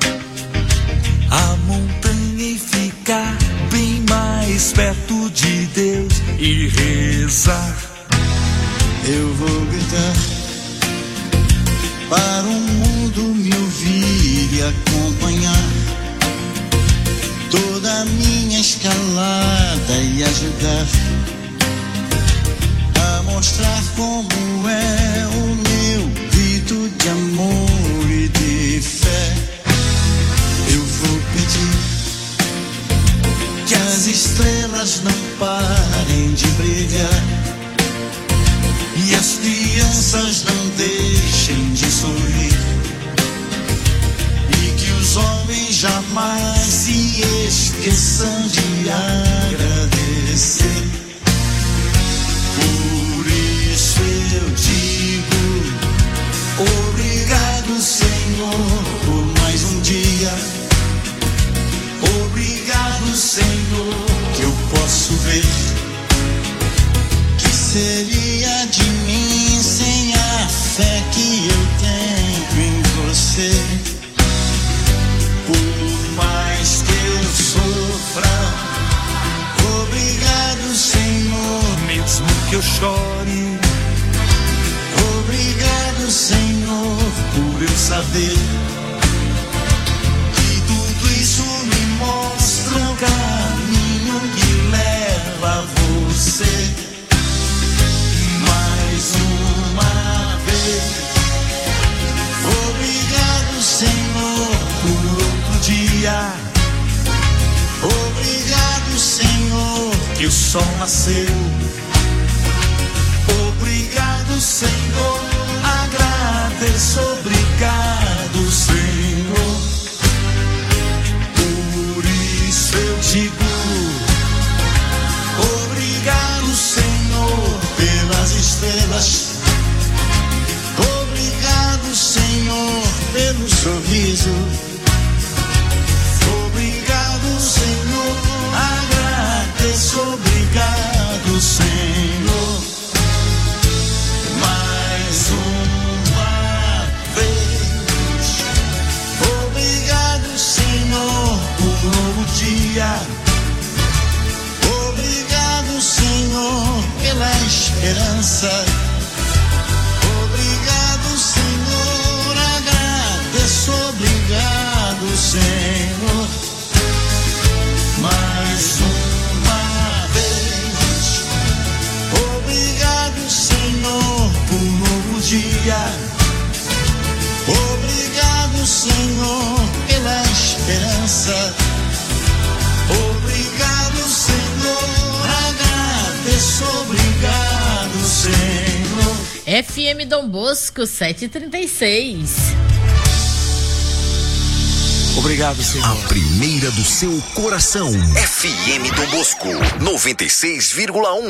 a montanha e ficar bem mais perto de Deus e rezar. Eu vou gritar para o mundo me ouvir e acompanhar toda a minha escalada e ajudar a mostrar como é o meu espírito de amor e de fé. Eu vou pedir que as estrelas não parem de brilhar e as crianças não deixem de sorrir, e que os homens jamais se esqueçam de agradecer. Por isso eu digo obrigado, Senhor, por mais um dia. Obrigado, Senhor, que eu posso ver. Que seria de mim sem a fé que eu tenho em você? Por mais que eu sofra, obrigado, Senhor, mesmo que eu chore. Obrigado, Senhor, por eu saber que tudo isso me mostra um caminho que leva a você. Mais uma vez, obrigado, Senhor, por outro dia. Obrigado, Senhor, que o sol nasceu. Obrigado, Senhor, agradeço. Obrigado, Senhor. Por isso eu digo obrigado, Senhor, pelas estrelas. Obrigado, Senhor, pelo sorriso. Obrigado, Senhor, agradeço. Obrigado, Senhor. Mais uma vez, obrigado, Senhor, por um novo dia. Obrigado, Senhor, pela esperança. Obrigado, Senhor, agradeço. Obrigado, Senhor. Mais uma vez, obrigado, Senhor, por um novo dia. Obrigado, Senhor, pela esperança. Obrigado, Senhor, agradeço. Obrigado, Senhor. F M Dom Bosco sete e trinta e seis. Obrigado, Senhor. A primeira do seu coração. F M Dom Bosco noventa e seis vírgula um.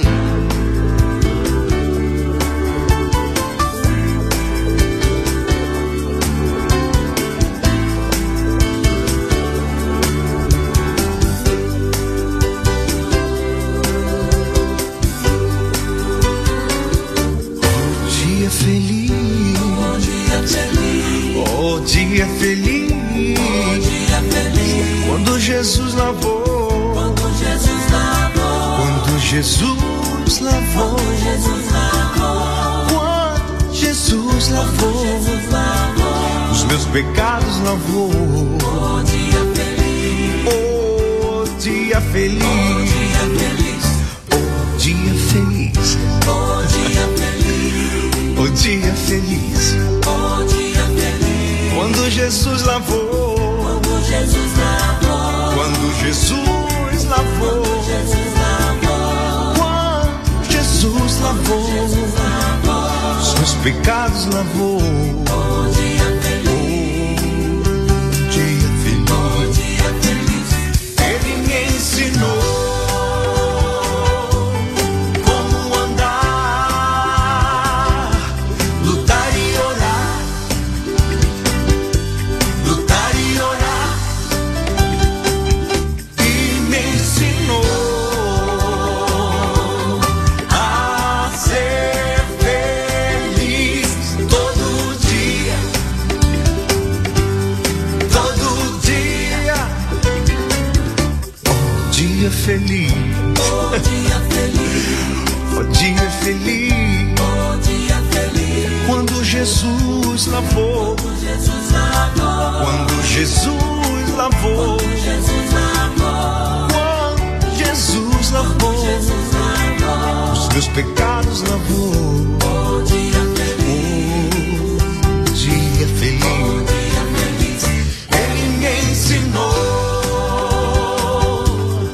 Dia feliz, oh dia feliz, oh dia feliz, oh dia feliz. Quando Jesus lavou, quando Jesus lavou, quando Jesus lavou, quando Jesus lavou, quando Jesus lavou, Jesus lavou, os meus pecados lavou. Oh dia feliz, oh dia feliz, oh dia feliz, oh dia feliz, oh dia feliz, oh dia feliz, quando Jesus lavou, quando Jesus lavou, quando Jesus lavou, quando Jesus lavou, quando Jesus lavou, Jesus lavou, os meus pecados lavou. Oh dia feliz, oh dia feliz, oh dia feliz, ele me ensinou feliz, oh dia feliz, oh dia feliz, oh dia feliz, quando Jesus lavou, quando Jesus lavou, quando Jesus lavou, quando Jesus lavou, quando Jesus lavou, Jesus lavou, os meus pecados lavou.